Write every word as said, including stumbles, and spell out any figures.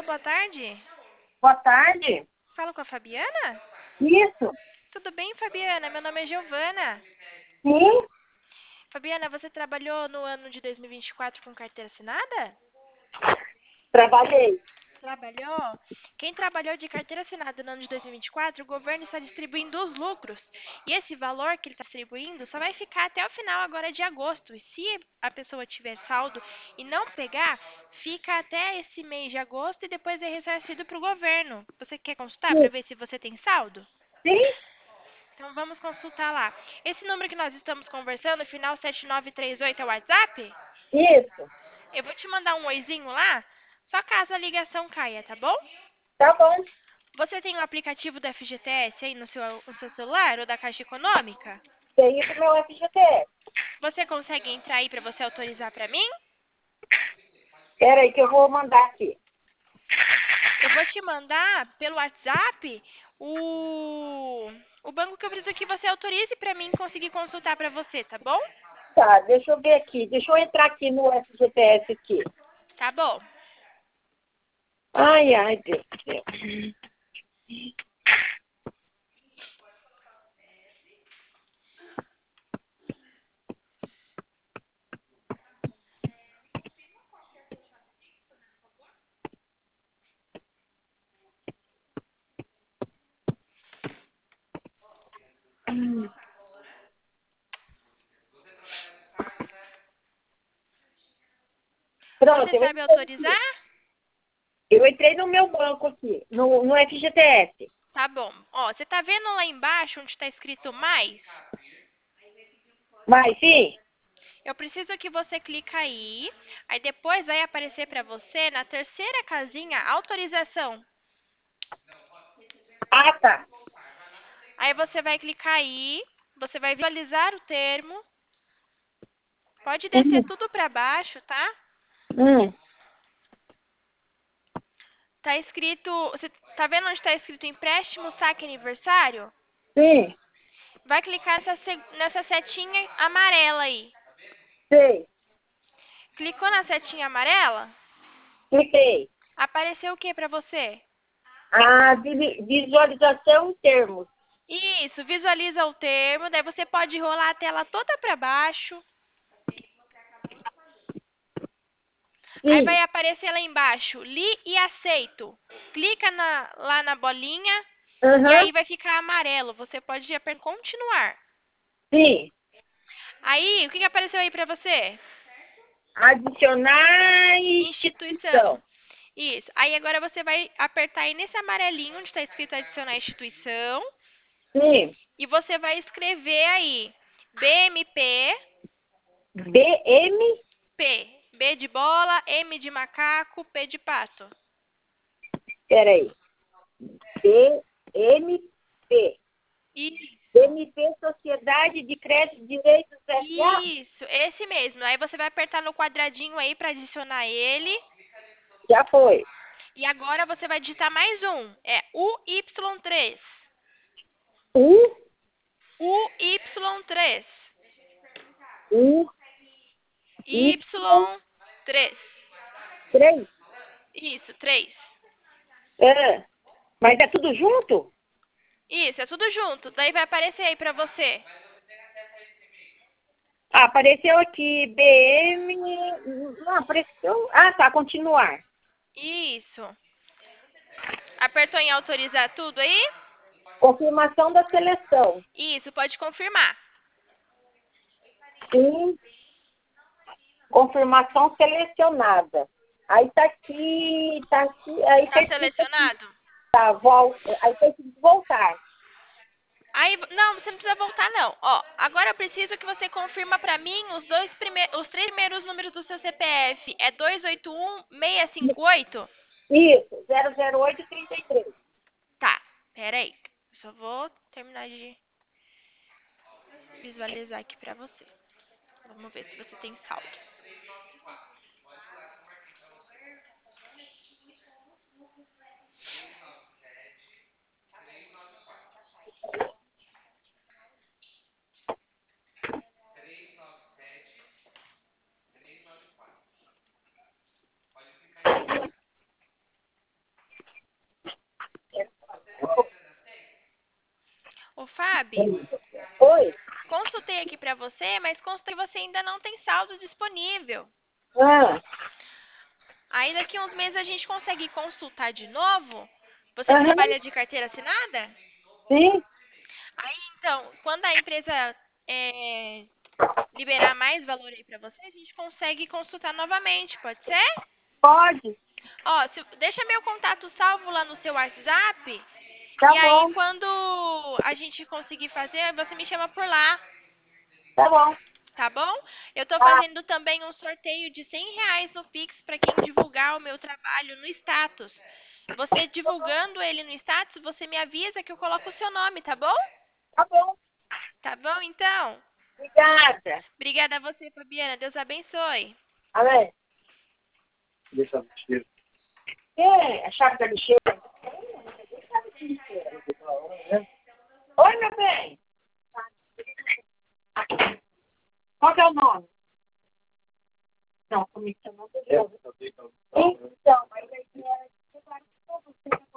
boa tarde. Boa tarde. Falo com a Fabiana? Isso. Tudo bem, Fabiana? Meu nome é Giovana. Sim, Fabiana, você trabalhou no ano de dois mil e vinte e quatro com carteira assinada? trabalhei. Trabalhou? Quem trabalhou de carteira assinada no ano de dois mil e vinte e quatro, o governo está distribuindo os lucros. E esse valor que ele está distribuindo só vai ficar até o final agora de agosto. E se a pessoa tiver saldo e não pegar, fica até esse mês de agosto e depois é ressarcido para o governo. Você quer consultar para Sim, ver se você tem saldo? sim, Então vamos consultar lá. Esse número que nós estamos conversando, final sete nove três oito, é o WhatsApp? isso. Eu vou te mandar um oizinho lá, só caso a ligação caia, tá bom? Tá bom. Você tem o aplicativo do F G T S aí no seu, no seu celular ou da Caixa Econômica? Tenho do meu F G T S. Você consegue entrar aí para você autorizar para mim? Espera aí que eu vou mandar aqui. Eu vou te mandar pelo WhatsApp o, o banco que eu preciso que você autorize para mim conseguir consultar para você, tá bom? Tá, deixa eu ver aqui. Deixa eu entrar aqui no F G T S aqui. Tá bom. Ai, ai, Deus do céu. Hum. Pronto, Você eu sabe entrei aqui. autorizar? Eu entrei no meu banco aqui, no, no F G T S. Tá bom. Ó, você tá vendo lá embaixo onde está escrito mais? Mas sim. Eu preciso que você clica aí, aí depois vai aparecer para você na terceira casinha autorização. Ah, tá. Aí você vai clicar aí, você vai visualizar o termo. Pode descer Hum, tudo para baixo, tá? hum, Tá escrito, você tá vendo onde está escrito empréstimo, saque aniversário? sim, Vai clicar nessa, se- nessa setinha amarela aí. sei. Clicou na setinha amarela? Cliquei. Apareceu o que para você? A vi- visualização em termos. Isso, visualiza o termo, daí você pode rolar a tela toda para baixo. Aí vai Sim. aparecer lá embaixo, li e aceito. Clica na- lá na bolinha e Aham, aí vai ficar amarelo. Você pode apertar continuar. sim. Aí, o que que apareceu aí para você? Adicionar Instituição. instituição. Isso. Aí agora você vai apertar aí nesse amarelinho onde está escrito adicionar instituição Sim. e você vai escrever aí B M P, B M, P, B de bola, M de macaco, P de pato. peraí. B M P. Isso. B M P Sociedade de Crédito de Direitos S A. Isso, esse mesmo. Aí você vai apertar no quadradinho aí para adicionar ele. Já foi. E agora você vai digitar mais um. É U Y três. U, U Y três. U, Y, Y três. três. Isso, três. É. Mas é tudo junto? Isso, é tudo junto. Daí vai aparecer aí pra você. Ah, apareceu aqui B M. Não, apareceu. Ah, tá. Continuar. Isso. Apertou em autorizar tudo aí? Confirmação da seleção. Isso, pode confirmar. Sim. Confirmação selecionada. Aí tá aqui, tá aqui, aí tá Tá escrito aqui, selecionado? tá, volta, aí tá escrito voltar. Aí, não, você não precisa voltar não. Ó, agora eu preciso que você confirma pra mim os dois primeiros, os três primeiros números do seu C P F. É dois oito um seis cinco oito? Isso, zero zero oito trinta e três. Tá, pera aí. Só vou terminar de visualizar aqui pra você. Vamos ver se você tem saldo. Fábio, Oi. consultei aqui pra você, mas consultei que você ainda não tem saldo disponível. Ah, Aí daqui uns meses a gente consegue consultar de novo. Você aham, trabalha de carteira assinada? sim, Aí então, quando a empresa é, liberar mais valor aí pra você, a gente consegue consultar novamente, pode ser? pode. Ó, se- deixa meu contato salvo lá no seu WhatsApp. Tá E aí, bom, quando a gente conseguir fazer, você me chama por lá, tá bom. tá bom? Eu tô Tá, fazendo também um sorteio de cem reais no Pix para quem divulgar o meu trabalho no status. Você divulgando ele no status, você me avisa que eu coloco o seu nome, tá bom? tá bom. Tá bom, então? Obrigada. Obrigada a você, Fabiana. Deus abençoe. Alê. Deixa eu mexer. É, a chave da lixeira. Oi, meu bem. Qual que é o nome? Não, comigo você não tem. Então, mas aí era